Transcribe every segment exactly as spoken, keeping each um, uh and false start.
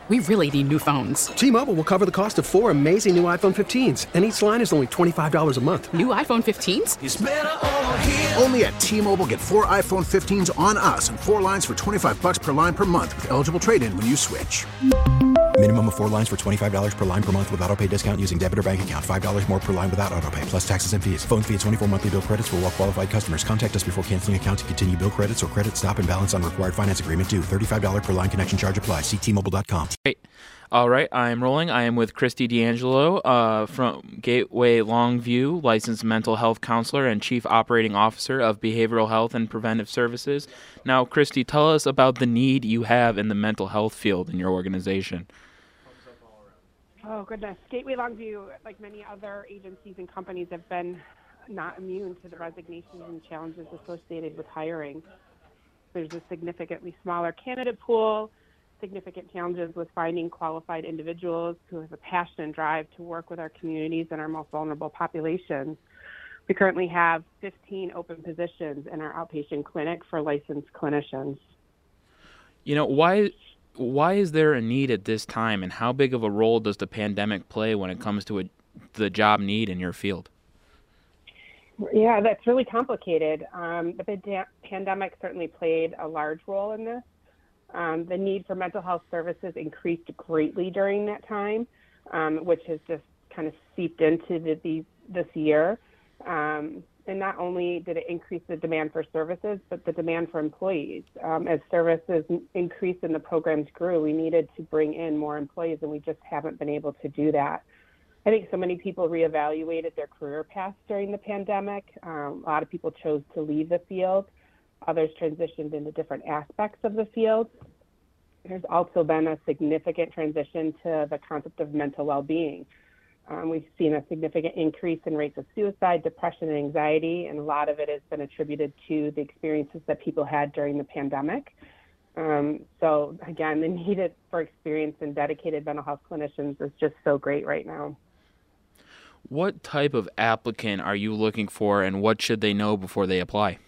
We really need new phones. T-Mobile will cover the cost of four amazing new iPhone fifteens, and each line is only twenty-five dollars a month. New iPhone fifteens? It's better over here. Only at T-Mobile, get four iPhone fifteens on us and four lines for twenty-five dollars per line per month with eligible trade-in when you switch. Minimum of four lines for twenty-five dollars per line per month with autopay discount using debit or bank account. five dollars more per line without autopay, plus taxes and fees. Phone fee at twenty-four monthly bill credits for well-qualified customers. Contact us before canceling account to continue bill credits or credit stop and balance on required finance agreement due. thirty-five dollars per line connection charge applies. See T Mobile dot com. Great. All right, I'm rolling. I am with Christy D'Angelo uh, from Gateway Longview, licensed mental health counselor and chief operating officer of behavioral health and preventive services. Now, Christy, tell us about the need you have in the mental health field in your organization. Oh, goodness. Gateway Longview, like many other agencies and companies, have been not immune to the resignations and challenges associated with hiring. There's a significantly smaller candidate pool, significant challenges with finding qualified individuals who have a passion and drive to work with our communities and our most vulnerable populations. We currently have fifteen open positions in our outpatient clinic for licensed clinicians. You know, why why is there a need at this time, and how big of a role does the pandemic play when it comes to a, the job need in your field? Yeah, that's really complicated. Um, but the da- pandemic certainly played a large role in this. Um, the need for mental health services increased greatly during that time, um, which has just kind of seeped into the, the, this year. Um, and not only did it increase the demand for services, but the demand for employees. Um, as services increased and the programs grew, we needed to bring in more employees, and we just haven't been able to do that. I think so many people reevaluated their career paths during the pandemic. Um, a lot of people chose to leave the field. Others transitioned into different aspects of the field. There's also been a significant transition to the concept of mental well-being. Um, we've seen a significant increase in rates of suicide, depression, and anxiety, and a lot of it has been attributed to the experiences that people had during the pandemic. Um, so, again, the need for experienced and dedicated mental health clinicians is just so great right now. What type of applicant are you looking for, and what should they know before they apply?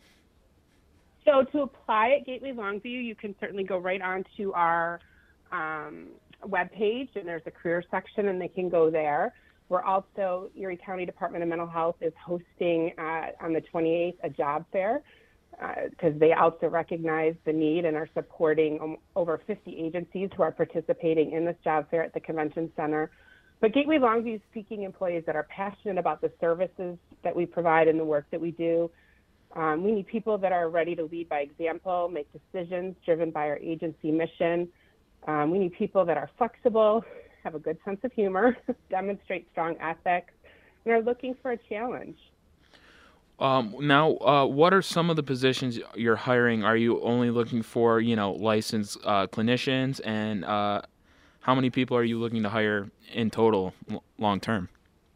So to apply at Gateway Longview, you can certainly go right onto our um, webpage, and there's a career section, and they can go there. We're also, Erie County Department of Mental Health is hosting uh, on the twenty-eighth a job fair because uh, they also recognize the need and are supporting um, over fifty agencies who are participating in this job fair at the Convention Center. But Gateway Longview is seeking employees that are passionate about the services that we provide and the work that we do. Um, we need people that are ready to lead by example, make decisions driven by our agency mission. Um, we need people that are flexible, have a good sense of humor, demonstrate strong ethics, and are looking for a challenge. Um, now, uh, what are some of the positions you're hiring? Are you only looking for, you know, licensed uh, clinicians, and uh, how many people are you looking to hire in total l- long term?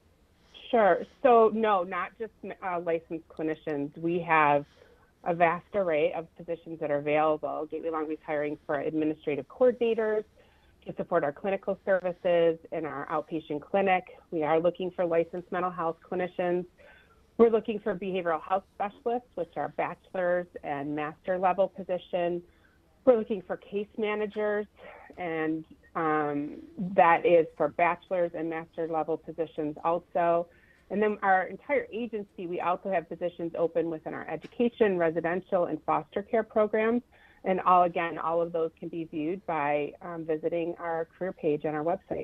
Sure. So, no, not just uh, licensed clinicians. We have a vast array of positions that are available. Gateway Longview is hiring for administrative coordinators to support our clinical services in our outpatient clinic. We are looking for licensed mental health clinicians. We're looking for behavioral health specialists, which are bachelor's and master level positions. We're looking for case managers, and um, that is for bachelor's and master level positions also. And then our entire agency, we also have positions open within our education, residential, and foster care programs. And all, again, all of those can be viewed by um, visiting our career page on our website.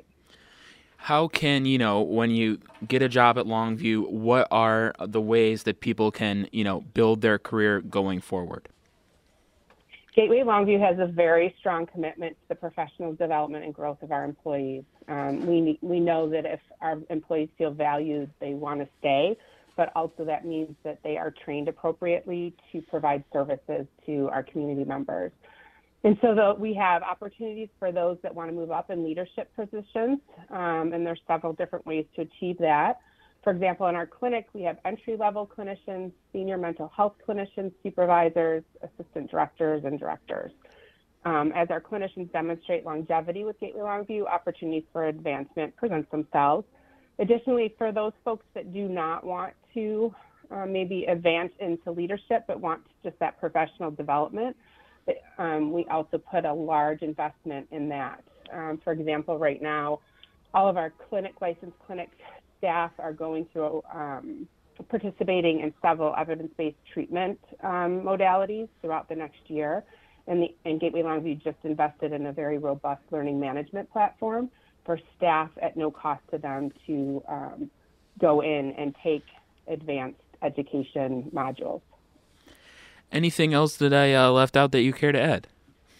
How can, you know, when you get a job at Longview, what are the ways that people can, you know, build their career going forward? Gateway Longview has a very strong commitment to the professional development and growth of our employees. Um, we we know that if our employees feel valued, they want to stay, but also that means that they are trained appropriately to provide services to our community members. And so the, we have opportunities for those that want to move up in leadership positions, um, and there's several different ways to achieve that. For example, in our clinic, we have entry-level clinicians, senior mental health clinicians, supervisors, assistant directors, and directors. Um, as our clinicians demonstrate longevity with Gateway Longview, opportunities for advancement present themselves. Additionally, for those folks that do not want to uh, maybe advance into leadership but want just that professional development, um, we also put a large investment in that. Um, for example, right now, all of our clinic licensed clinic staff are going through um, participating in several evidence-based treatment um, modalities throughout the next year. And, the, and Gateway Longview just invested in a very robust learning management platform for staff at no cost to them to um, go in and take advanced education modules. Anything else that I uh, left out that you care to add?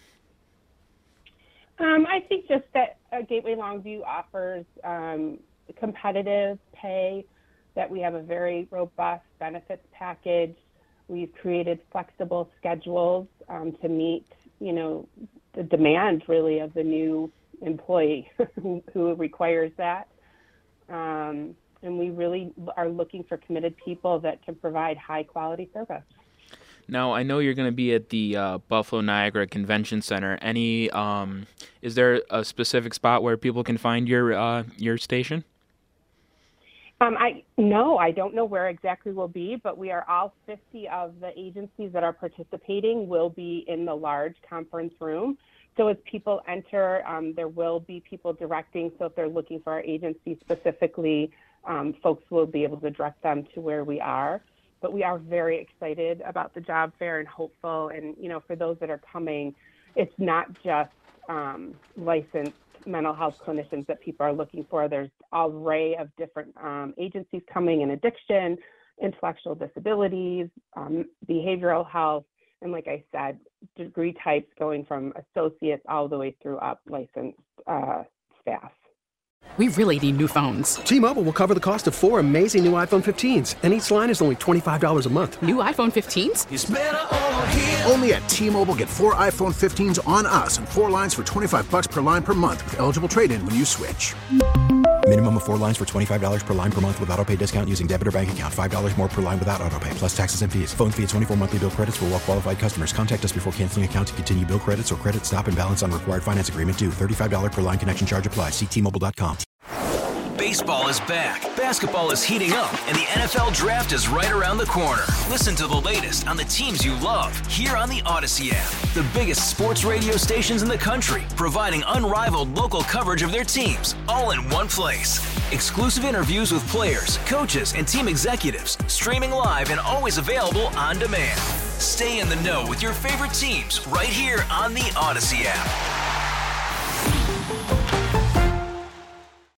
Um, I think just that uh, Gateway Longview offers um, competitive pay, that we have a very robust benefits package. We've created flexible schedules um, to meet, you know, the demand really of the new employee who, who requires that. Um, and we really are looking for committed people that can provide high quality service. Now, I know you're going to be at the uh, Buffalo Niagara Convention Center. Any, um, is there a specific spot where people can find your uh, your station? Um, I no, I don't know where exactly we'll be, but we are all fifty of the agencies that are participating will be in the large conference room. So as people enter, um, there will be people directing. So if they're looking for our agency specifically, um, folks will be able to direct them to where we are. But we are very excited about the job fair and hopeful. And, you know, for those that are coming, it's not just um, licensed mental health clinicians that people are looking for. There's an array of different um, agencies coming in addiction, intellectual disabilities, um, behavioral health, and like I said, degree types going from associates all the way through up licensed uh, staff. We really need new phones. T-Mobile will cover the cost of four amazing new iPhone fifteens, and each line is only twenty-five dollars a month. New iPhone fifteens? It's better over here. Only at T-Mobile, get four iPhone fifteens on us and four lines for twenty-five bucks per line per month with eligible trade-in when you switch. Minimum of four lines for twenty-five dollars per line per month with autopay discount using debit or bank account. five dollars more per line without autopay, plus taxes and fees. Phone fee at twenty-four monthly bill credits for well-qualified customers. Contact us before canceling account to continue bill credits or credit stop and balance on required finance agreement due. thirty-five dollars per line connection charge applies. See T Mobile dot com. Baseball is back, basketball is heating up, and the N F L Draft is right around the corner. Listen to the latest on the teams you love here on the Odyssey app. The biggest sports radio stations in the country, providing unrivaled local coverage of their teams, all in one place. Exclusive interviews with players, coaches, and team executives, streaming live and always available on demand. Stay in the know with your favorite teams right here on the Odyssey app.